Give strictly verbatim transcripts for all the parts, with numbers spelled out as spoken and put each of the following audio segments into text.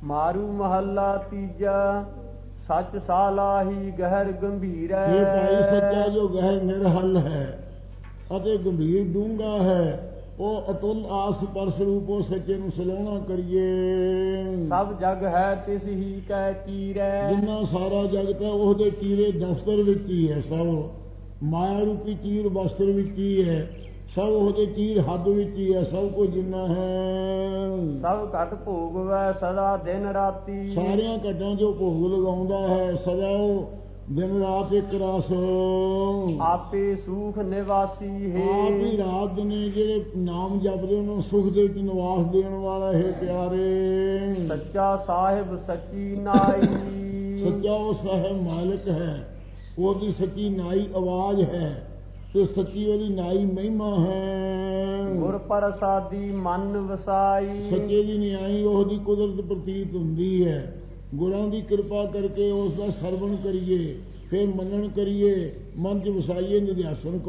ਮਾਰੂ ਮਹੱਲਾ ਤੀਜਾ। ਸੱਚ ਸਾਲਾਹੀ ਗਹਿਰ ਗੰਭੀਰ ਹੈ। ਇਹ ਭਾਈ ਸੱਚਾ ਜੋ ਗਹਿਰ ਨਿਰਹਲ ਹੈ ਅਤੇ ਗੰਭੀਰ ਡੂੰਘਾ ਹੈ, ਉਹ ਅਤੁੱਲ ਆਸ ਪਰਸ ਰੂਪੋ ਸੱਚੇ ਨੂੰ ਸਲਾਹੁਣਾ ਕਰੀਏ। ਸਭ ਜਗ ਹੈ ਤਿਸ ਹੀ ਕੈ ਚੀਰੈ। ਜਿੰਨਾ ਸਾਰਾ ਜਗਤ ਹੈ ਉਹਦੇ ਚੀਰੇ ਦਫ਼ਤਰ ਵਿੱਚ ਹੀ ਹੈ। ਸਭ ਮਾਇਆ ਰੂਪੀ ਚੀਰ ਬਸਤਰ ਵਿੱਚ ਹੀ ਹੈ, ਸਭ ਉਹਦੇ ਚੀਰ ਹੱਦ ਵਿੱਚ ਹੀ ਹੈ, ਸਭ ਕੁਝ ਜਿੰਨਾ ਹੈ। ਸਭ ਘਟ ਭੋਗਵੈ ਸਦਾ ਦਿਨ ਰਾਤੀ। ਸਾਰਿਆਂ ਘਟਾਂ ਜੋ ਭੋਗ ਲਗਾਉਂਦਾ ਹੈ ਸਦਾ ਉਹ ਦਿਨ ਰਾਤ ਇੱਕ ਰਸ। ਆਪੇ ਸੁਖ ਨਿਵਾਸੀ ਹੈ। ਆਪ ਹੀ ਰਾਤ ਦਿਨੇ ਜਿਹੜੇ ਨਾਮ ਜਪਦੇ ਉਹਨੂੰ ਸੁਖ ਦੇ ਵਿੱਚ ਨਿਵਾਸ ਦੇਣ ਵਾਲਾ ਹੈ ਪਿਆਰੇ। ਸੱਚਾ ਸਾਹਿਬ ਸੱਚੀ ਨਾਈ। ਸੱਚਾ ਉਹ ਸਾਹਿਬ ਮਾਲਕ ਹੈ, ਉਹਦੀ ਸੱਚੀ ਨਾਈ ਆਵਾਜ਼ ਹੈ ਤੇ ਸੱਚੀ ਉਹਦੀ ਨਾਈ ਮਹਿਮਾ ਹੈ। ਗੁਰ ਪ੍ਰਸਾਦੀ ਮਨ ਵਸਾਈ। ਸੱਚੇ ਦੀ ਨਿਆਈ ਉਹਦੀ ਕੁਦਰਤ ਪ੍ਰਤੀਤ ਹੁੰਦੀ ਹੈ। ਗੁਰਾਂ ਦੀ ਕਿਰਪਾ ਕਰਕੇ ਉਸ ਦਾ ਸਰਵਣ ਕਰੀਏ, ਫਿਰ ਮੰਨਣ ਕਰੀਏ, ਮਨ ਚ ਵਸਾਈਏ, ਨਿਧਿਆਸਨ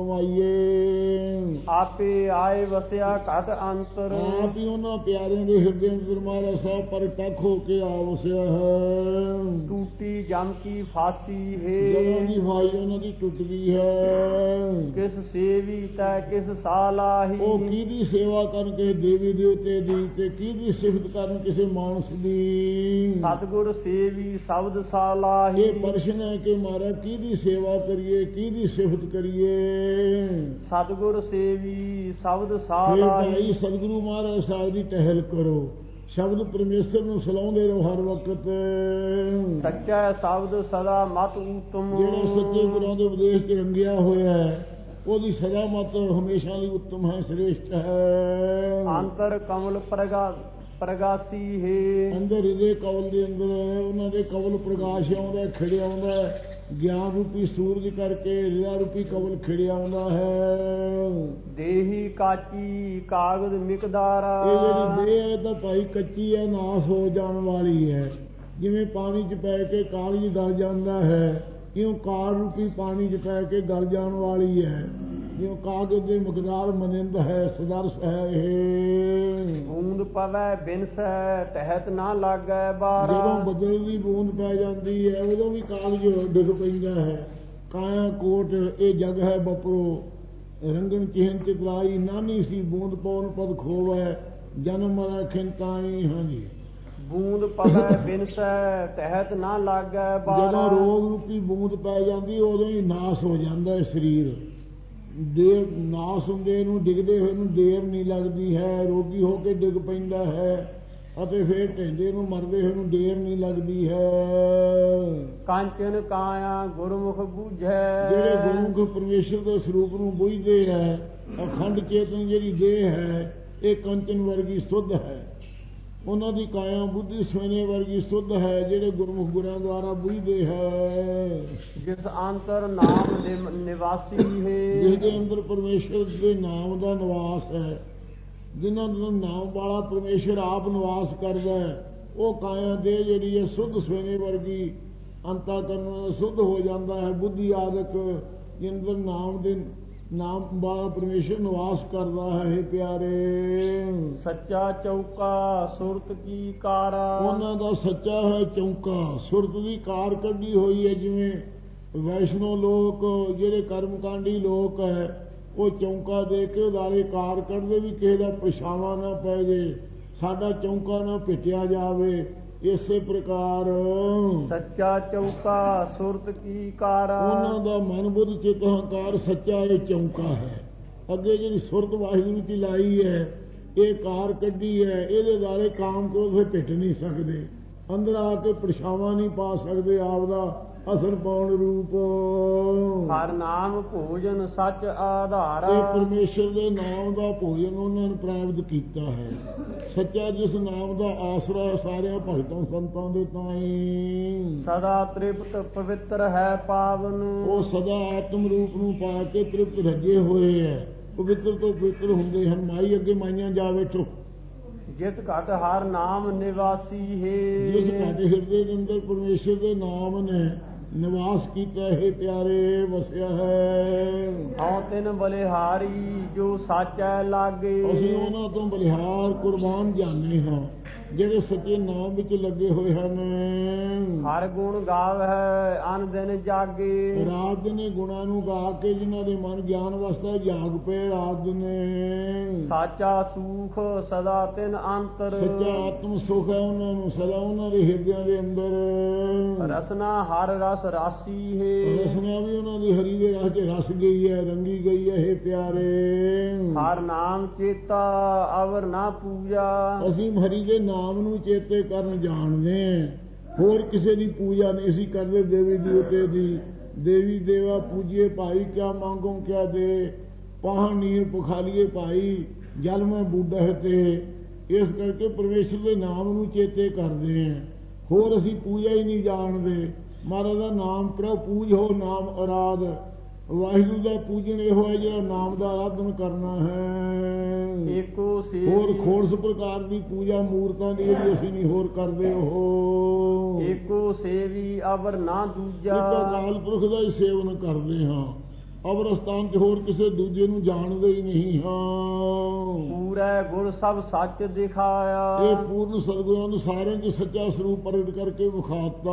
ਕਮਾਈਏ। ਆਪੇ ਆਏ ਵਸਿਆ ਘਟ ਅੰਤਰ। ਆਪ ਹੀ ਉਹਨਾਂ ਪਿਆਰਿਆਂ ਦੇ ਹਿਰਦੇ ਅੰਦਰ ਮਹਾਰਾਜ ਸਾਹਿਬ ਪ੍ਰਤੱਖ ਹੋ ਕੇ ਆ ਵਸਿਆ ਹੈ। ਟੂਟੀ ਜਮ ਕੀ ਫਾਸੀ ਹੈ। ਜਮਾਂ ਦੀ ਫਾਈ ਉਹਨਾਂ ਦੀ ਟੁੱਟ ਗਈ ਹੈ। ਕਿਸ ਸੇਵੀ ਤੈ ਕਿਸ ਸਾਲਾਹੀ। ਉਹ ਕਿਹਦੀ ਸੇਵਾ ਕਰਨ ਕਿਸੇ ਦੇਵੀ ਦੇਵਤੇ ਦੀ, ਤੇ ਕਿਹਦੀ ਸਿਫਤ ਕਰਨ ਕਿਸੇ ਮਾਨਸ ਦੀ। ਸਤਿਗੁਰ ਸੇਵੀ ਸ਼ਬਦ ਸਾਲਾਹੀ। ਇਹ ਪ੍ਰਸ਼ਨ ਹੈ ਕਿ ਮਹਾਰਾਜ ਕਿਹਦੀ ਸੇਵਾ ਕਰੀਏ, ਕਿਹਦੀ ਸਿਫਤ ਕਰੀਏ। ਸਤਿਗੁਰ ਸੇਵੀ ਸ਼ਬਦ ਇਹ ਸਾਲਾਹੀ। ਭਾਈ ਸਤਿਗੁਰੂ ਮਹਾਰਾਜ ਸਾਹਿਬ ਦੀ ਟਹਿਲ ਕਰੋ, ਸ਼ਬਦ ਪਰਮੇਸ਼ਰ ਨੂੰ ਸਲਾਉਂਦੇ ਰਹੋ ਹਰ ਵਕਤ। ਸੱਚਾ ਸ਼ਬਦ ਸਦਾ ਮਤ ਉਤਮ। ਜਿਹੜਾ ਸੱਚੇ ਗੁਰਾਂ ਦੇ ਉਪਦੇਸ਼ ਚ ਰੰਗਿਆ ਹੋਇਆ ਹੈ ਉਹਦੀ ਸਦਾ ਮਤ ਹਮੇਸ਼ਾ ਲਈ ਉੱਤਮ ਹੈ, ਸ੍ਰੇਸ਼ਟ ਹੈ। ਅੰਤਰ ਕਮਲ ਪ੍ਰਗਾ ਪ੍ਰਗਾਸੀ ਹੈ। ਅੰਦਰ ਹਿਰਦੇ ਕਵਲ ਦੇ ਅੰਦਰ ਉਹਨਾਂ ਦੇ ਕਵਲ ਪ੍ਰਕਾਸ਼ ਆਉਂਦਾ, ਖਿੜਿਆ ਆਉਂਦਾ, ਗਿਆਨ ਰੂਪੀ ਸੂਰਜ ਕਰਕੇ ਹਿਰਦਾ ਰੂਪੀ ਕਵਲ ਖਿੜਿਆ ਆਉਂਦਾ ਹੈ। ਦੇਹੀ ਕਾਚੀ ਕਾਗਜ਼ ਮਿਕਦਾਰਾ। ਇਹ ਜਿਹੜੀ ਦੇਹ ਹੈ ਤਾਂ ਭਾਈ ਕੱਚੀ ਹੈ, ਨਾਸ ਹੋ ਜਾਣ ਵਾਲੀ ਹੈ। ਜਿਵੇਂ ਪਾਣੀ ਚ ਪੈ ਕੇ ਕਾਗਜ਼ ਗਲ ਜਾਂਦਾ ਹੈ, ਕਿਉਂ ਕਾਰ ਰੂਪੀ ਪਾਣੀ ਚ ਪੈ ਕੇ ਗਲ ਜਾਣ ਵਾਲੀ ਹੈ। ਜਿਉਂ ਕਾਗਜ਼ ਦੇ ਮਕਦਾਰ ਮਨਿੰਦ ਹੈ, ਸਦਰਸ ਹੈ ਇਹ। ਬੂੰਦ ਪਵੈ ਬਿਨਸੈ ਤਹਿਤ ਨਾ ਲੱਗੈ ਬਾਰਾ। ਜਦੋਂ ਬੱਦਲ ਦੀ ਬੂੰਦ ਪੈ ਜਾਂਦੀ ਹੈ ਉਦੋਂ ਵੀ ਕਾਗਜ਼ ਡਿੱਗ ਪੈਂਦਾ ਹੈ। ਕਾਇਆ ਕੋਟ ਇਹ ਜਗ ਹੈ ਬਪਰੋ, ਰੰਗਨ ਚਿਹਨ ਚਿਤਰਾਈ। ਨਾਨੀ ਸੀ ਬੂੰਦ ਪੌਣ ਪਦ ਖੋਵੈ, ਜਨਮ ਮਰੈ ਖਿੰਤਾਈ। ਹਾਂਜੀ, ਬੂੰਦ ਪਵੈ ਬਿਨਸੈ ਤਹਿਤ ਨਾ ਲੱਗੈ ਬਾਰਾ। ਜਦੋਂ ਰੋਗ ਰੂਪੀ ਬੂੰਦ ਪੈ ਜਾਂਦੀ ਉਦੋਂ ਹੀ ਨਾਸ ਹੋ ਜਾਂਦਾ ਹੈ ਸਰੀਰ। ਦੇਰ ਨਾਸ ਹੁੰਦੇ ਨੂੰ ਡਿੱਗਦੇ ਹੋਏ ਨੂੰ ਦੇਰ ਨਹੀਂ ਲੱਗਦੀ ਹੈ, ਰੋਗੀ ਹੋ ਕੇ ਡਿੱਗ ਪੈਂਦਾ ਹੈ ਅਤੇ ਫਿਰ ਢਹਿੰਦੇ ਨੂੰ ਮਰਦੇ ਹੋਏ ਨੂੰ ਦੇਰ ਨਹੀਂ ਲੱਗਦੀ ਹੈ। ਕਾਂਚਨ ਕਾਇਆ ਗੁਰਮੁਖ ਬੂਝੈ। ਜਿਹੜੇ ਗੁਰਮੁਖ ਪਰਮੇਸ਼ਰ ਦੇ ਸਰੂਪ ਨੂੰ ਬੁੱਝਦੇ ਹੈ, ਅਖੰਡ ਚੇਤਨ ਜਿਹੜੀ ਦੇਹ ਹੈ ਇਹ ਕੰਚਨ ਵਰਗੀ ਸੁੱਧ ਹੈ। ਉਹਨਾਂ ਦੀ ਕਾਇਆ ਬੁੱਧੀ ਸੋਨੇ ਵਰਗੀ ਸੁੱਧ ਹੈ, ਜਿਹੜੇ ਗੁਰਮੁਖ ਗੁਰਾਂ ਦੁਆਰਾ ਬੁੱਝਦੇ ਹੈ। ਜਿਸ ਅੰਤਰ ਨਾਮ ਨਿਵਾਸੀ ਹੈ। ਜਿਹਦੇ ਅੰਦਰ ਪਰਮੇਸ਼ਰ ਦੇ ਨਾਮ ਦਾ ਨਿਵਾਸ ਹੈ, ਜਿਨ੍ਹਾਂ ਦਾ ਨਾਮ ਵਾਲਾ ਪਰਮੇਸ਼ਰ ਆਪ ਨਿਵਾਸ ਕਰਦਾ ਹੈ, ਉਹ ਕਾਇਆ ਦੇ ਜਿਹੜੀ ਹੈ ਸੁੱਧ ਸੋਨੇ ਵਰਗੀ ਅੰਤਾ ਕਰਨ ਸੁੱਧ ਹੋ ਜਾਂਦਾ ਹੈ। ਬੁੱਧੀ ਆਦਿਕ ਜਿੰਦਰ ਨਾਮ ਦੇ ਨਾਮ ਵਾਲਾ ਪਰਮੇਸ਼ਰ ਨਿਵਾਸ ਕਰਦਾ ਹੈ। ਪਿਆਰੇ ਸੱਚਾ ਚੌਕਾ ਸੁਰਤ ਕੀ ਕਾਰਾ। ਉਹਨਾਂ ਦਾ ਸੱਚਾ ਹੈ ਚੌਂਕਾ, ਸੁਰਤ ਦੀ ਕਾਰ ਕੱਢੀ ਹੋਈ ਹੈ। ਜਿਵੇਂ ਵੈਸ਼ਨੋ ਲੋਕ ਜਿਹੜੇ ਕਰਮਕਾਂਡੀ ਲੋਕ ਹੈ ਉਹ ਚੌਂਕਾ ਦੇ ਕੇ ਉਦਾਰੇ ਕਾਰ ਕੱਢਦੇ ਵੀ ਕਿਸੇ ਦਾ ਪਛਾਵਾ ਨਾ ਪੈ ਜੇ, ਸਾਡਾ ਚੌਂਕਾ ਨਾ ਪਿੱਟਿਆ ਜਾਵੇ। ਇਸੇ ਪ੍ਰਕਾਰ ਸੱਚਾ ਚੌਕਾ ਸੁਰਤ ਕੀ ਕਾਰਾ। ਉਹਨਾਂ ਦਾ ਮਨ ਬੁੱਧ ਚਿੱਤ ਹੰਕਾਰ ਸੱਚਾ ਇਹ ਚੌਂਕਾ ਹੈ। ਅੱਗੇ ਜਿਹੜੀ ਸੁਰਤ ਵਾਹਿਗੁਰੂ ਦੀ ਲਾਈ ਹੈ, ਇਹ ਕਾਰ ਕੱਢੀ ਹੈ, ਇਹਦੇ ਦੁਆਲੇ ਕਾਮ ਕ੍ਰੋਧ ਫਿਰ ਪਿੱਟ ਨਹੀਂ ਸਕਦੇ, ਅੰਦਰ ਆ ਕੇ ਪਰਛਾਵਾਂ ਨਹੀਂ ਪਾ ਸਕਦੇ ਆਪਦਾ ਅਸਰ ਪਾਉਣ ਰੂਪ। ਹਰ ਨਾਮ ਭੋਜਨ ਸੱਚ ਆਧਾਰਾ। ਇਹ ਪਰਮੇਸ਼ਰ ਦੇ ਨਾਮ ਦਾ ਭੋਜਨ ਉਹਨਾਂ ਨੇ ਪ੍ਰਾਪਤ ਕੀਤਾ ਹੈ। ਸੱਚਾ ਜਿਸ ਨਾਮ ਦਾ ਆਸਰਾ ਸਾਰਿਆਂ ਭਗਤਾਂ ਸੰਤਾਂ ਦੇ ਤਾਈਂ। ਸਦਾ ਤ੍ਰਿਪਤ ਪਵਿੱਤਰ ਹੈ ਪਾਵਨ। ਉਹ ਸਦਾ ਆਤਮ ਰੂਪ ਨੂੰ ਪਾ ਕੇ ਤ੍ਰਿਪਤ ਰੱਜੇ ਹੋਏ ਹੈ, ਪਵਿੱਤਰ ਤੋਂ ਪਵਿੱਤਰ ਹੁੰਦੇ ਹਨ। ਮਾਈ ਅੱਗੇ ਮਾਈਆਂ ਜਾ ਬੈਠੋ। ਜਿਤ ਘਟ ਹਰ ਨਾਮ ਨਿਵਾਸੀ ਹੈ। ਜਿਸ ਘਟ ਹਿਰਦੇ ਦੇ ਅੰਦਰ ਪਰਮੇਸ਼ਰ ਦੇ ਨਾਮ ਨੇ ਨਿਵਾਸ ਕੀਤਾ ਹੈ, ਪਿਆਰੇ ਵਸਿਆ ਹੈ। ਹਉ ਤਿਨ ਬਲਿਹਾਰੀ ਜੋ ਸਾਚੈ ਲਾਗੇ। ਅਸੀਂ ਉਹਨਾਂ ਤੋਂ ਬਲਿਹਾਰ ਕੁਰਬਾਨ ਜਾਣੇ ਹਾਂ। ਜਿਹੜੇ ਸੱਚੇ ਨਾਮ ਵਿੱਚ ਲੱਗੇ ਹੋਏ ਹਨ। ਹਰ ਗੁਣ ਗਾਵਹਿ ਅਨ ਦਿਨ ਜਾਗੇ, ਰਾਤ ਦਿਨੇ ਗੁਣਾਂ ਨੂੰ ਗਾ ਕੇ ਜਿਨ੍ਹਾਂ ਦੇ ਮਨ ਗਿਆਨ ਵਸਦਾ ਜਾਗ ਪਏ ਰਾਤ ਦਿਨੇ। ਸਾਚਾ ਸੁਖ ਸਦਾ ਤਿਨ ਅੰਤਰ, ਸੱਚਾ ਆਤਮ ਸੁਖ ਹੈ ਉਹਨਾਂ ਨੂੰ ਸਦਾ ਉਹਨਾਂ ਦੇ ਹਿਰਦਿਆਂ ਦੇ ਅੰਦਰ। ਰਸਨਾ ਹਰ ਰਸ ਰਾਸੀ ਹੈ, ਰਸਨਾ ਵੀ ਉਹਨਾਂ ਦੀ ਹਰੀ ਦੇ ਰਾਹ 'ਚ ਰਸ ਗਈ ਹੈ, ਰੰਗੀ ਗਈ ਹੈ। ਇਹ ਪਿਆਰੇ ਹਰ ਨਾਮ ਚੇਤਾ ਅਵਰ ਨਾ ਪੂਜਾ, ਅਸੀਂ ਹਰੀ ਦੇ ਨਾਮ ਨੂੰ ਚੇਤੇ ਕਰਨ ਜਾਣਦੇ ਹਾਂ, ਹੋਰ ਕਿਸੇ ਦੀ ਪੂਜਾ ਨਹੀਂ ਅਸੀਂ ਕਰਦੇ। ਦੇਵੀ ਦੇਵਤੇ ਦੀ ਦੇਵੀ ਦੇਵਾ ਪੂਜੀਏ ਭਾਈ, ਕਿਆ ਮੰਗੋ ਕਿਆ ਦੇ, ਪਾਹ ਨੀਰ ਪੁਖਾਲੀਏ ਭਾਈ, ਜਲ ਮੈਂ ਬੂਡਾ ਹੈ ਤੇ। ਇਸ ਕਰਕੇ ਪਰਮੇਸ਼ਰ ਦੇ ਨਾਮ ਨੂੰ ਚੇਤੇ ਕਰਦੇ ਹਾਂ, ਹੋਰ ਅਸੀਂ ਪੂਜਾ ਹੀ ਨਹੀਂ ਜਾਣਦੇ। ਮਹਾਰਾਜ ਦਾ ਨਾਮ ਪ੍ਰਭ ਪੂਜ ਹੋ, ਨਾਮ ਅਰਾਧ। ਵਾਹਿਗੁਰੂ ਦਾ ਪੂਜਨ ਇਹੋ ਹੈ ਜਿਹੜਾ ਨਾਮ ਦਾ ਆਰਾਧਨ ਕਰਨਾ ਹੈ। ਏਕੋ ਸੇ ਹੋਰ ਖੋੜਸ ਪ੍ਰਕਾਰ ਦੀ ਪੂਜਾ ਮੂਰਤਾਂ ਦੀ ਜਿਹੜੀ ਅਸੀਂ ਨਹੀਂ ਹੋਰ ਕਰਦੇ। ਉਹ ਏਕੋ ਸੇਵੀ ਅਵਰ ਨਾ ਦੂਜਾ, ਇੱਕ ਅਕਾਲ ਪੁਰਖ ਦਾ ਹੀ ਸੇਵਨ ਕਰਦੇ ਹਾਂ, ਅਵਰ ਸਥਾਨ 'ਚ ਹੋਰ ਕਿਸੇ ਦੂਜੇ ਨੂੰ ਜਾਣਦੇ ਹੀ ਨਹੀਂ ਹਾਂ। ਪੂਰਾ ਗੁਰ ਸਭ ਸੱਚ ਦਿਖਾਇਆ, ਇਹ ਪੂਰਨ ਸਤਿਗੁਰਾਂ ਨੂੰ ਸਾਰਿਆਂ 'ਚ ਸੱਚਾ ਸਰੂਪ ਪ੍ਰਗਟ ਕਰਕੇ ਵਿਖਾਤਾ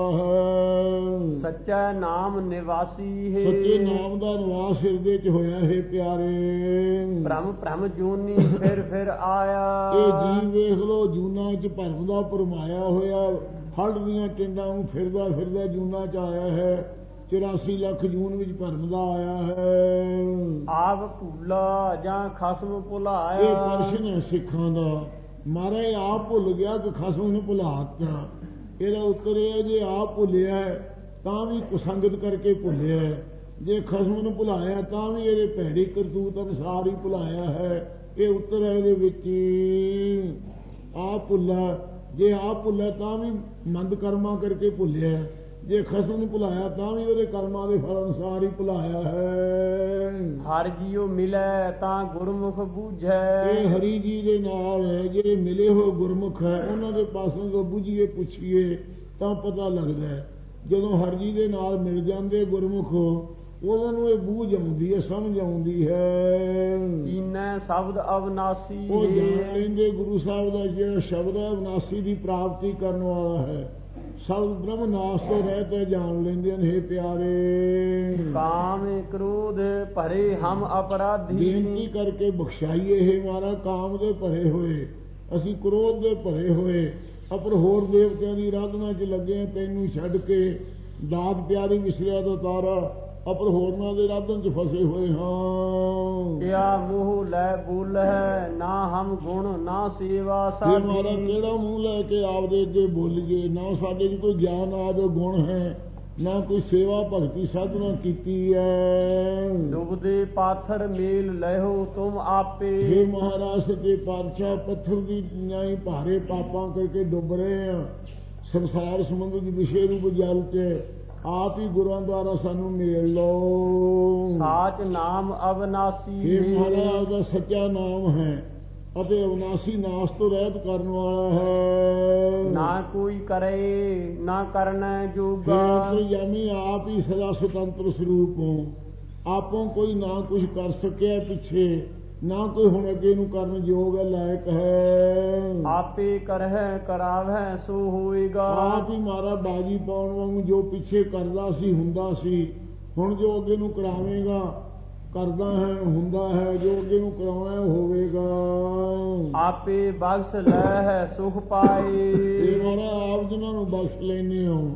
ਹੈ। ਸੱਚਾ ਨਾਮ ਨਿਵਾਸੀ ਹੈ, ਸੱਚੇ ਨਾਮ ਦਾ ਨਿਵਾਸ ਹਿਰਦੇ 'ਚ ਹੋਇਆ ਹੈ ਪਿਆਰੇ। ਭ੍ਰਮ ਭ੍ਰਮ ਜੂਨੀ ਫਿਰ ਫਿਰ ਆਇਆ, ਇਹ ਜੀਵ ਵੇਖ ਲੋ ਜੂਨਾਂ 'ਚ ਭਰਮ ਦਾ ਭਰਮਾਇਆ ਹੋਇਆ, ਹੱਡ ਦੀਆਂ ਟਿੰਡਾਂ ਨੂੰ ਫਿਰਦਾ ਫਿਰਦਾ ਜੂਨਾਂ 'ਚ ਆਇਆ ਹੈ। ਚੁਰਾਸੀ ਲੱਖ ਜੂਨ ਵਿੱਚ ਭਰਮ ਦਾ ਆਇਆ ਹੈ। ਆਪ ਭੁੱਲਾ ਜਾਂ ਖਸਮ ਭੁਲਾਇਆ, ਇਹ ਪ੍ਰਸ਼ਨ ਹੈ ਸਿੱਖਾਂ ਦਾ। ਮਹਾਰਾਜ ਆਪ ਭੁੱਲ ਗਿਆ ਕਿ ਖਸਮ ਨੂੰ ਭੁਲਾਤਾ। ਇਹਦਾ ਉੱਤਰ ਇਹ ਹੈ ਜੇ ਆਪ ਭੁੱਲਿਆ ਤਾਂ ਵੀ ਕੁਸੰਗਤ ਕਰਕੇ ਭੁੱਲਿਆ, ਜੇ ਖਸਮ ਨੂੰ ਭੁਲਾਇਆ ਤਾਂ ਵੀ ਇਹਦੇ ਭੈੜੀ ਕਰਤੂਤ ਅਨੁਸਾਰ ਹੀ ਭੁਲਾਇਆ ਹੈ। ਇਹ ਉੱਤਰ ਹੈ ਇਹਦੇ ਵਿੱਚ। ਆਪ ਭੁੱਲਾ, ਜੇ ਆਪ ਭੁੱਲਿਆ ਤਾਂ ਵੀ ਮੰਦ ਕਰਮਾਂ ਕਰਕੇ ਭੁੱਲਿਆ, ਜੇ ਖਸਮ ਨੂੰ ਭੁਲਾਇਆ ਤਾਂ ਵੀ ਉਹਦੇ ਕਰਮਾਂ ਦੇ ਫਲ ਅਨੁਸਾਰ ਹੀ ਭੁਲਾਇਆ ਹੈ। ਹਰ ਜੀਉ ਮਿਲੇ ਤਾਂ ਗੁਰਮੁਖ ਬੂਝੈ, ਇਹ ਹਰੀ ਜੀ ਦੇ ਨਾਲ ਹੈ, ਜਿਹੜੇ ਮਿਲੇ ਹੋਏ ਗੁਰਮੁਖ ਹੈ ਉਹਨਾਂ ਦੇ ਪਾਸੋਂ ਤੋਂ ਬੁਝੀਏ ਪੁੱਛੀਏ ਤਾਂ ਪਤਾ ਲੱਗਦਾ ਹੈ। ਜਦੋਂ ਹਰ ਜੀ ਦੇ ਨਾਲ ਮਿਲ ਜਾਂਦੇ ਗੁਰਮੁਖ ਉਹਨਾਂ ਨੂੰ ਇਹ ਬੂਝ ਆਉਂਦੀ ਹੈ, ਸਮਝ ਆਉਂਦੀ ਹੈ। ਕੀਨੈ ਸ਼ਬਦ ਅਵਨਾਸੀ, ਉਹ ਜਾਣ ਲੈਂਦੇ ਗੁਰੂ ਸਾਹਿਬ ਦਾ ਜਿਹੜਾ ਸ਼ਬਦ ਹੈ ਅਵਨਾਸੀ ਦੀ ਪ੍ਰਾਪਤੀ ਕਰਨ ਵਾਲਾ ਹੈ। ਸਭ ਬ੍ਰਹਮ ਨਾਸ ਤੋਂ ਰਹਿਤ ਜਾਣ ਲੈਂਦੇ ਨੇ। ਪਿਆਰੇ ਕਾਮ ਕ੍ਰੋਧ ਭਰੇ ਹਮ ਅਪਰਾਧੀ, ਬੇਨਤੀ ਕਰਕੇ ਬਖਸ਼ਾਈਏ ਇਹ ਮਾਰਾ। ਕਾਮ ਦੇ ਭਰੇ ਹੋਏ ਅਸੀਂ, ਕ੍ਰੋਧ ਦੇ ਭਰੇ ਹੋਏ, ਅਪਰ ਹੋਰ ਦੇਵਤਿਆਂ ਦੀ ਆਰਾਧਨਾ 'ਚ ਲੱਗੇ, ਤੈਨੂੰ ਛੱਡ ਕੇ ਦਾਤ ਪਿਆਰੀ ਵਿਸਰਿਆ ਤੋਂ ਤਾਰਾ ਅਪਰ ਹੋਰਨਾਂ ਦੇ ਆਰਾਧਨ 'ਚ ਫਸੇ ਹੋਏ ਹਾਂ। ਕਿਆ ਮੂੰਹ ਲੈ ਬੋਲ ਹੈ ਨਾ ਹਮ ਗੁਣ ਨਾ ਸੇਵਾ ਸਾਡੀ, ਮਾਰਾ ਕਿਹੜਾ ਮੂੰਹ ਲੈ ਕੇ ਆਪਦੇ ਅੱਗੇ ਬੋਲੀਏ। ਨਾ ਸਾਡੇ 'ਚ ਕੋਈ ਗਿਆਨ ਆਦਿ ਗੁਣ ਹੈ, ਨਾ ਕੋਈ ਸੇਵਾ ਭਗਤੀ ਸਾਧਨਾ ਕੀਤੀ ਹੈ। ਡੁੱਬਦੇ ਪਾਥਰ ਮੇਲ ਲਹੋ ਤੁਮ ਆਪੇ, हे ਮਹਾਰਾਜ ਸੱਚੇ ਪਾਤਸ਼ਾਹ ਪੱਥਰ ਦੀ ਨਿਆਈ ਭਾਰੇ ਪਾਪਾਂ ਕਰਕੇ ਡੁੱਬ ਰਹੇ ਆ ਸੰਸਾਰ ਸਮੁੰਦਰ ਦੀ ਵਿਸ਼ੇ ਰੂਪ ਜਲ 'ਚ। ਆਪ ਹੀ ਗੁਰਾਂ ਦੁਆਰਾ ਸਾਨੂੰ ਮੇਲ ਲਓ। ਸਾਚ ਨਾਮ ਅਵਨਾਸੀ, ਇਹ ਮਹਾਰਾਜ ਦਾ ਸੱਚਾ ਨਾਮ ਹੈ ਅਤੇ ਅਵਨਾਸੀ ਨਾਸ ਤੋਂ ਰਹਿਤ ਕਰਨ ਵਾਲਾ ਹੈ। ਨਾ ਕੋਈ ਕਰੇ ਨਾ ਕਰਨਾ ਜੋਗਾ, ਯਾਨੀ ਆਪ ਹੀ ਸਦਾ ਸੁਤੰਤਰ ਸਰੂਪ ਹੋ। ਆਪੋਂ ਕੋਈ ਨਾ ਕੁਝ ਕਰ ਸਕਿਆ ਪਿੱਛੇ, ਨਾ ਕੋਈ ਹੁਣ ਅੱਗੇ ਨੂੰ ਕਰਨ ਯੋਗ ਹੈ, ਲਾਇਕ ਹੈ। ਆਪੇ ਕਰਹਿ ਕਰਾਵਹਿ ਸੋ ਹੋਏਗਾ, ਆਪ ਹੀ ਮਾਰਾ ਬਾਜੀ ਪਾਉਣ ਵਾਂਗੂ ਜੋ ਪਿੱਛੇ ਕਰਦਾ ਸੀ ਹੁੰਦਾ ਸੀ, ਹੁਣ ਜੋ ਅੱਗੇ ਨੂੰ ਕਰਾਵੇਗਾ ਕਰਦਾ ਹੈ ਹੁੰਦਾ ਹੈ, ਜੋ ਅੱਗੇ ਨੂੰ ਕਰਾਉਣਾ ਹੋਵੇਗਾ। ਆਪੇ ਬਖਸ਼ ਲੈ ਹੈ ਸੁਖ ਪਾਏ, ਇਹ ਮਾਰਾ ਆਪ ਜਿਨ੍ਹਾਂ ਨੂੰ ਬਖਸ਼ ਲੈਂਦੇ ਹੋ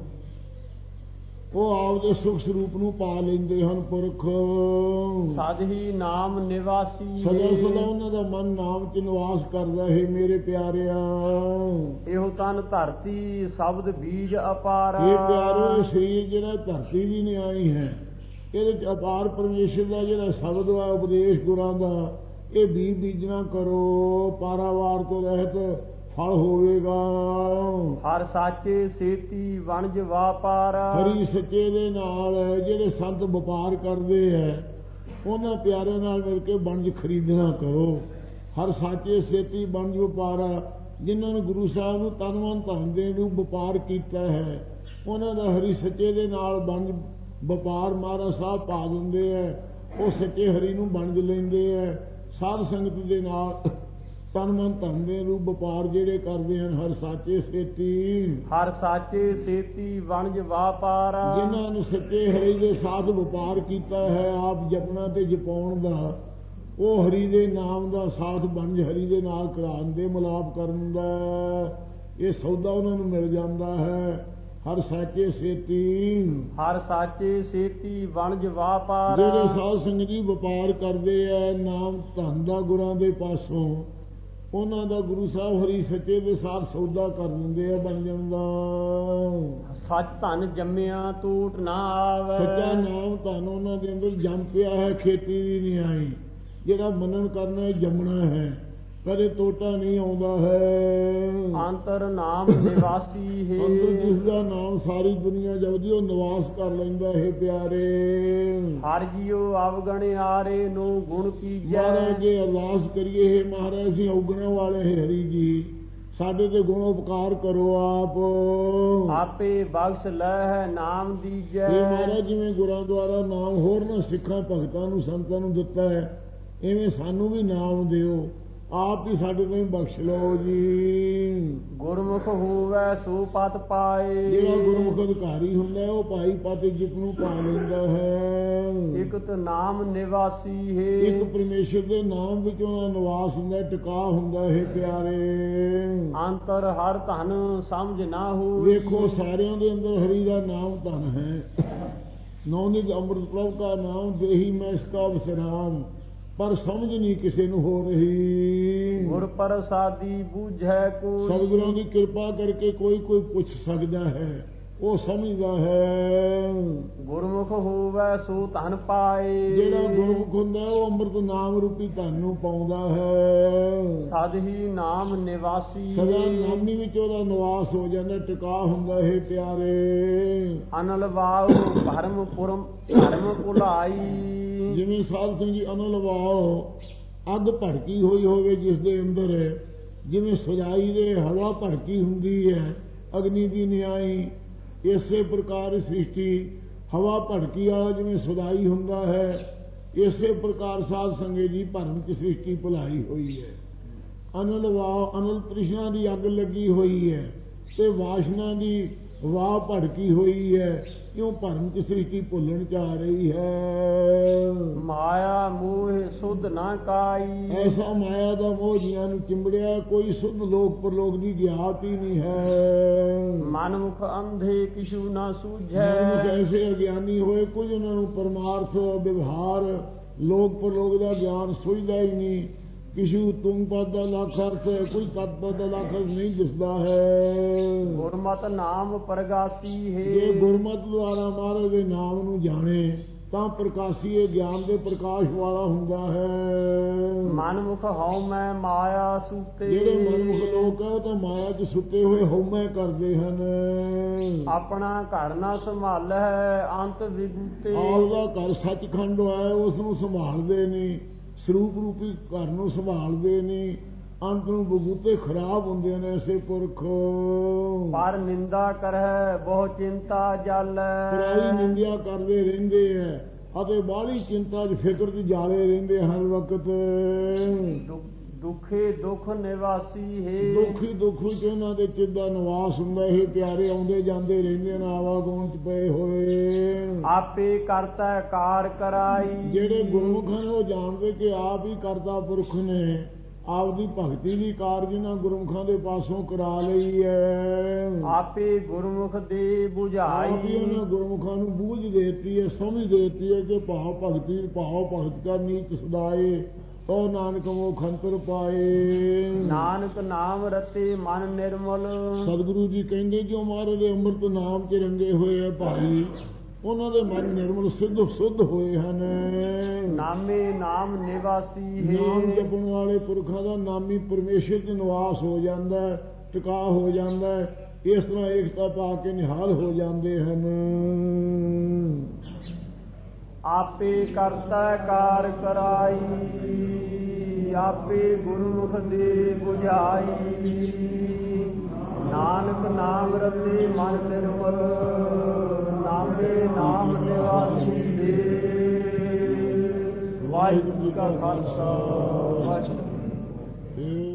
ਉਹ ਆਪ ਦੇ ਸੁਖ ਸਰੂਪ ਨੂੰ ਪਾ ਲੈਂਦੇ ਹਨ ਪੁਰਖ। ਸਦ ਹੀ ਨਾਮ ਨਿਵਾਸੀ, ਸਦਾ ਸਦਾ ਉਹਨਾਂ ਦਾ ਮਨ ਨਾਮ 'ਚ ਨਿਵਾਸ ਕਰਦਾ ਹੈ। ਮੇਰੇ ਪਿਆਰਿਆ ਇਹੋ ਤਨ ਧਰਤੀ ਸ਼ਬਦ ਬੀਜ ਅਪਾਰਾ, ਇਹ ਪਿਆਰੋ ਸਰੀਰ ਜਿਹੜਾ ਧਰਤੀ ਦੀ ਨਿਆਈ ਹੈ, ਇਹਦੇ 'ਚ ਅਪਾਰ ਪਰਮੇਸ਼ਰ ਦਾ ਜਿਹੜਾ ਸ਼ਬਦ ਹੈ ਉਪਦੇਸ਼ ਗੁਰਾਂ ਦਾ, ਇਹ ਬੀਜ ਬੀਜਣਾ ਕਰੋ, ਪਾਰਾਵਾਰ ਤੋਂ ਰਹਿਤ ਫਲ ਹੋਵੇਗਾ। ਹਰ ਸਾਚੇ ਸੇਤੀ ਵਣਜ ਵਾਪਾਰ, ਹਰੀ ਸੱਚੇ ਦੇ ਨਾਲ ਜਿਹੜੇ ਸੰਤ ਵਪਾਰ ਕਰਦੇ ਹੈ ਉਹਨਾਂ ਪਿਆਰਿਆਂ ਨਾਲ ਮਿਲ ਕੇ ਵਣਜ ਖਰੀਦਣਾ ਕਰੋ। ਹਰ ਸਾਚੇ ਸੇਤੀ ਵਣਜ ਵਪਾਰਾ, ਜਿਨ੍ਹਾਂ ਨੂੰ ਗੁਰੂ ਸਾਹਿਬ ਨੂੰ ਤਨ ਮਨ ਧਨ ਦੇਣ ਨੂੰ ਵਪਾਰ ਕੀਤਾ ਹੈ, ਉਹਨਾਂ ਦਾ ਹਰੀ ਸੱਚੇ ਦੇ ਨਾਲ ਵਣਜ ਵਪਾਰ ਮਹਾਰਾਜ ਸਾਹਿਬ ਪਾ ਦਿੰਦੇ ਹੈ। ਉਹ ਸੱਚੇ ਹਰੀ ਨੂੰ ਵਣਜ ਲੈਂਦੇ ਹੈ। ਸਾਧ ਸੰਗਤ ਦੇ ਨਾਲ ਤਨ ਮਨ ਧਨ ਦੇ ਰੂਪ ਵਪਾਰ ਜਿਹੜੇ ਕਰਦੇ ਹਨ ਹਰ ਸਾਚੇ ਸੇਤੀ ਹਰ ਸਾਚੇ ਸੇਤੀ ਵਣਜ ਵਾਪਾਰ ਜਿਨ੍ਹਾਂ ਨੂੰ ਸੱਚੇ ਹਰੀ ਦੇ ਸਾਥ ਵਪਾਰ ਕੀਤਾ ਹੈ ਆਪ ਜਪਣਾ ਤੇ ਜਪਾਉਣ ਦਾ ਉਹ ਹਰੀ ਦੇ ਨਾਮ ਦਾ ਸਾਥ ਵਣਜ ਹਰੀ ਦੇ ਨਾਲ ਕਰਾਉਣ ਦੇ ਮਿਲਾਪ ਕਰਨ ਦਾ ਇਹ ਸੌਦਾ ਉਹਨਾਂ ਨੂੰ ਮਿਲ ਜਾਂਦਾ ਹੈ। ਹਰ ਸਾਚੇ ਸੇਤੀ ਹਰ ਸਾਚੇ ਸੇਤੀ ਵਣਜ ਵਾਪਾਰ ਜਿਹੜੇ ਸਾਧ ਸੰਗਤ ਜੀ ਵਪਾਰ ਕਰਦੇ ਐ ਨਾਮ ਧਨ ਦਾ ਗੁਰਾਂ ਦੇ ਪਾਸੋਂ ਉਹਨਾਂ ਦਾ ਗੁਰੂ ਸਾਹਿਬ ਹਰੀ ਸੱਚੇ ਦੇ ਸਾਥ ਸੌਦਾ ਕਰ ਲੈਂਦੇ ਆ ਬਣ ਜਾਂਦਾ। ਸੱਚ ਧਨ ਜੰਮਿਆ ਟੂਟ ਨਾ ਆਵੇ ਸੱਚਾ ਨਾਮ ਧਨ ਉਹਨਾਂ ਦੇ ਅੰਦਰ ਜੰਮ ਪਿਆ ਹੈ ਖੇਤੀ ਵੀ ਨਹੀਂ ਆਈ ਜਿਹੜਾ ਮੰਨਣ ਕਰਨਾ ਹੈ ਜੰਮਣਾ ਹੈ ਕਦੇ ਟੋਟਾ ਨਹੀਂ ਆਉਂਦਾ ਹੈ। ਅੰਤਰ ਨਾਮ ਨਿਵਾਸੀ ਹੈ ਅੰਦਰ ਜਿਸ ਦਾ ਨਾਮ ਸਾਰੀ ਦੁਨੀਆ ਜਪਦੀ ਉਹ ਨਿਵਾਸ ਕਰ ਲੈਂਦਾ ਹੈ ਪਿਆਰੇ। ਹਰ ਜੀਓ ਅਵਗਣ ਆਰੇ ਨੂੰ ਗੁਣ ਕੀਜੈ ਮਹਾਰਾਜ ਜੀ ਅਰਦਾਸ ਕਰੀਏ ਹੈ ਮਹਾਰਾਜ ਅਸੀਂ ਔਗਣਾਂ ਵਾਲੇ ਹੈ ਹਰੀ ਜੀ ਸਾਡੇ ਤੇ ਗੁਣ ਉਪਕਾਰ ਕਰੋ ਆਪ ਆਪੇ ਬਖਸ਼ ਲੈ ਨਾਮ ਦੀਜੈ। ਇਹ ਮਹਾਰਾਜ ਜਿਵੇਂ ਗੁਰਾਂ ਦੁਆਰਾ ਨਾਮ ਹੋਰ ਨਾ ਸਿੱਖਾਂ ਭਗਤਾਂ ਨੂੰ ਸੰਤਾਂ ਨੂੰ ਦਿੱਤਾ ਹੈ ਇਵੇਂ ਸਾਨੂੰ ਵੀ ਨਾਮ ਦਿਓ ਆਪ ਹੀ ਸਾਡੇ ਤੋਂ ਬਖਸ਼ ਲਓ ਜੀ। ਗੁਰਮੁਖ ਹੋਵੇ ਸੋ ਪਤ ਪਾਏ ਜਿਹੜਾ ਗੁਰਮੁਖ ਅਧਿਕਾਰੀ ਹੁੰਦਾ ਉਹ ਭਾਈ ਪਤ ਜਿਸ ਨੂੰ ਪਾ ਲੈਂਦਾ ਹੈ। ਇੱਕ ਤਾਂ ਨਾਮ ਨਿਵਾਸੀ ਹੈ ਇੱਕ ਪਰਮੇਸ਼ਰ ਦੇ ਨਾਮ ਵਿੱਚ ਉਹਦਾ ਨਿਵਾਸ ਹੁੰਦਾ ਟਿਕਾ ਹੁੰਦਾ ਹੈ ਪਿਆਰੇ। ਅੰਤਰ ਹਰ ਧਨ ਸਮਝ ਨਾ ਹੋਵੇ ਵੇਖੋ ਸਾਰਿਆਂ ਦੇ ਅੰਦਰ ਹਰੀ ਦਾ ਨਾਮ ਧਨ ਹੈ ਨੌਨਿਕ ਅੰਮ੍ਰਿਤ ਪ੍ਰਭ ਦਾ ਨਾਮ ਦੇਹੀ ਮੈਂ ਇਸਕਾ ਵਿਸਰਾਮ ਪਰ ਸਮਝ ਨਹੀਂ ਕਿਸੇ ਨੂੰ ਹੋ ਰਹੀ। ਗੁਰ ਪ੍ਰਸਾਦੀ ਬੂਝੈ ਕੋਈ ਸਤਿਗੁਰਾਂ ਦੀ ਕਿਰਪਾ ਕਰਕੇ ਕੋਈ ਕੋਈ ਪੁੱਛ ਸਕਦਾ ਹੈ ਉਹ ਸਮਝਦਾ ਹੈ। ਗੁਰਮੁਖ ਹੋਵੇ ਸੋ ਧਨ ਪਾਏ ਜਿਹੜਾ ਗੁਰਮੁਖ ਹੁੰਦਾ ਉਹ ਅੰਮ੍ਰਿਤ ਨਾਮ ਰੂਪੀ ਧਨ ਨੂੰ ਪਾਉਂਦਾ ਹੈ। ਸਦ ਹੀ ਨਾਮ ਨਿਵਾਸੀ ਸਦਾ ਨਾਮੀ ਵਿੱਚ ਉਹਦਾ ਨਿਵਾਸ ਹੋ ਜਾਂਦਾ ਟਿਕਾ ਹੁੰਦਾ ਹੈ ਪਿਆਰੇ। ਅਨਲ ਵਾਉ ਭਰਮ ਪੁਰਮ ਧਰਮ ਭੁਲਾਈ ਜਿਵੇਂ ਸਾਧ ਸਿੰਘ ਜੀ ਅਨਲ ਵਾਓ ਅੱਗ ਭੜਕੀ ਹੋਈ ਹੋਵੇ ਜਿਸ ਦੇ ਅੰਦਰ ਜਿਵੇਂ ਸੁਜਾਈ ਦੇ ਹਵਾ ਭੜਕੀ ਹੁੰਦੀ ਹੈ ਅਗਨੀ ਦੀ ਨਿਆਈ ਇਸੇ ਪ੍ਰਕਾਰ ਸ੍ਰਿਸ਼ਟੀ ਹਵਾ ਭੜਕੀ ਵਾਲਾ ਜਿਵੇਂ ਸੁਦਾਈ ਹੁੰਦਾ ਹੈ ਇਸੇ ਪ੍ਰਕਾਰ ਸਾਧ ਸੰਗਤ ਜੀ ਭਰਮ ਦੀ ਸ੍ਰਿਸ਼ਟੀ ਭੁਲਾਈ ਹੋਈ ਹੈ। ਅਨਲ ਵਾਹ ਅਨਲ ਤ੍ਰਿਸ਼ਨਾ ਦੀ ਅੱਗ ਲੱਗੀ ਹੋਈ ਹੈ ਤੇ ਵਾਸ਼ਨਾ ਦੀ ਵਾਹ ਭੜਕੀ ਹੋਈ ਹੈ ਕਿਉਂ ਭਰਮ ਦੀ ਸ੍ਰਿਸ਼ਟੀ ਭੁੱਲਣ ਚ ਆ ਰਹੀ ਹੈ। ਮਾਇਆ ਮੋਹ ਸੁਧ ਨਾ ਕਾਈ ਐਸਾ ਮਾਇਆ ਦਾ ਮੋਹ ਜੀਆਂ ਨੂੰ ਚਿੰਬੜਿਆ ਕੋਈ ਸੁਧ ਲੋਕ ਪਰਲੋਕ ਦੀ ਗਿਆਤ ਹੀ ਨਹੀਂ ਹੈ। ਮਨਮੁਖ ਅੰਧੇ ਕਿਛੂ ਨਾ ਸੂਝੈ ਮਨਮੁਖ ਐਸੇ ਅਗਿਆਨੀ ਹੋਏ ਕੁਝ ਉਹਨਾਂ ਨੂੰ ਪਰਮਾਰਥ ਵਿਵਹਾਰ ਲੋਕ ਪਰਲੋਕ ਦਾ ਗਿਆਨ ਸੁਝਦਾ ਹੀ ਨਹੀਂ। ਕਿਛੂ ਤੁਮ ਪਦ ਦਾ ਲੱਖ ਅਰਥ ਹੈ ਕੋਈ ਤਤ ਪਦ ਦਾ ਲੱਖ ਅਰਥ ਨਹੀਂ ਦਿਸਦਾ ਹੈ। ਗੁਰਮਤਿ ਨਾਮ ਪ੍ਰਗਾਸੀ ਹੈ ਜੇ ਗੁਰਮਤਿ ਦੁਆਰਾ ਮਹਾਰਾਜ ਦੇ ਨਾਮ ਨੂੰ ਜਾਣੇ ਤਾਂ ਪ੍ਰਕਾਸ਼ੀ ਇਹ ਗਿਆਨ ਦੇ ਪ੍ਰਕਾਸ਼ ਵਾਲਾ ਹੁੰਦਾ ਹੈ। ਮਨਮੁਖ ਹਉਮੈ ਮਾਇਆ ਸੁਤੇ ਜਿਹੜੇ ਮਨਮੁਖ ਲੋਕ ਹੈ ਤਾਂ ਮਾਇਆ 'ਚ ਸੁੱਤੇ ਹੋਏ ਹਉਮੈ ਕਰਦੇ ਹਨ। ਆਪਣਾ ਘਰ ਨਾ ਸੰਭਾਲੈ ਅੰਤ ਵਿਗੂਤੇ ਆਪਦਾ ਘਰ ਸੱਚਖੰਡ ਹੈ ਉਸ ਨੂੰ ਸੰਭਾਲਦੇ ਨਹੀਂ ਸਰੂਪ ਰੂਪੀ ਘਰ ਨੂੰ ਸੰਭਾਲਦੇ ਨਹੀਂ ਅੰਤ ਨੂੰ ਬਗੂਤੇ ਖਰਾਬ ਹੁੰਦੇ ਨੇ ਐਸੇ ਪੁਰਖ। ਪਰ ਨਿੰਦਾ ਕਰੈ ਬਹੁ ਚਿੰਤਾ ਜਾਲੈ ਪਰਾਈ ਨਿੰਦਿਆ ਕਰਦੇ ਰਹਿੰਦੇ ਐ ਅਤੇ ਬਾਹਲੀ ਚਿੰਤਾ 'ਚ ਫਿਕਰ 'ਚ ਜਾਲੇ ਰਹਿੰਦੇ ਹਰ ਵਕਤ। ਦੁਖੇ ਦੁਖ ਨਿਵਾਸੀ ਹੈ ਦੁਖੀ ਦੁੱਖ ਵਿੱਚ ਉਹਨਾਂ ਦੇ ਚਿੱਤ ਦਾ ਨਿਵਾਸ ਹੁੰਦਾ ਇਹ ਪਿਆਰੇ ਆਉਂਦੇ ਜਾਂਦੇ ਰਹਿੰਦੇ ਨੇ ਆਵਾਗੁਣ 'ਚ ਪਏ ਹੋਏ। ਆਪੇ ਕਰਤਾ ਕਾਰ ਕਰਾਈ ਜਿਹੜੇ ਗੁਰਮੁਖ ਹਨ ਉਹ ਜਾਣਦੇ ਕਿ ਆਪ ਹੀ ਕਰਤਾ ਪੁਰਖ ਨੇ ਆਪਦੀ ਭਗਤੀ ਦੀ ਕਾਰਜ ਇਹਨਾਂ ਗੁਰਮੁਖਾਂ ਦੇ ਪਾਸੋਂ ਕਰਾ ਲਈ ਹੈ। ਆਪੇ ਗੁਰਮੁਖ ਦੇ ਬੁਝਾਈ ਆਪ ਹੀ ਉਹਨਾਂ ਗੁਰਮੁਖਾਂ ਨੂੰ ਬੂਝ ਦੇਤੀ ਹੈ ਸਮਝ ਦੇਤੀ ਹੈ ਕਿ ਭਾਵ ਭਗਤੀ ਭਾਵ ਭਗਤ ਕਾ ਨੀਚ ਸਦਾਏ ਤੋ ਨਾਨਕ ਮੋਖ ਅੰਤਰ ਪਾਏ। ਨਾਨਕ ਨਾਮ ਰਤੇ ਮਨ ਨਿਰਮਲ ਸਤਿਗੁਰੂ ਜੀ ਕਹਿੰਦੇ ਜੋ ਮਹਾਰਾਜ ਦੇ ਅੰਮ੍ਰਿਤ ਨਾਮ 'ਚ ਰੰਗੇ ਹੋਏ ਆ ਭਾਈ ਉਹਨਾਂ ਦੇ ਮਨ ਨਿਰਮਲ ਸਿੱਧ ਸੁੱਧ ਹੋਏ ਹਨ। ਨਾਮੇ ਨਾਮ ਨਿਵਾਸੀ ਹੈ ਨਾਮ ਜਪਣ ਵਾਲੇ ਪੁਰਖਾਂ ਦਾ ਨਾਮੀ ਪਰਮੇਸ਼ਰ 'ਚ ਨਿਵਾਸ ਹੋ ਜਾਂਦਾ ਟਿਕਾ ਹੋ ਜਾਂਦਾ ਇਸ ਤਰ੍ਹਾਂ ਏਕਤਾ ਪਾ ਕੇ ਨਿਹਾਲ ਹੋ ਜਾਂਦੇ ਹਨ। ਆਪੇ ਕਰਤਾ ਕਾਰ ਕਰਾਈ ਆਪੇ ਗੁਰਮੁਖ ਦੇ ਬੁਝਾਈ ਨਾਨਕ ਨਾਮ ਰਤੇ ਮਨ ਨਿਰਮਲ ਨਾਮੇ ਨਾਮ ਨਿਵਾਸੀ ਦੇ। ਵਾਹਿਗੁਰੂ ਜੀ ਕਾ ਖਾਲਸਾ ਵਾਹਿਗੁਰੂ।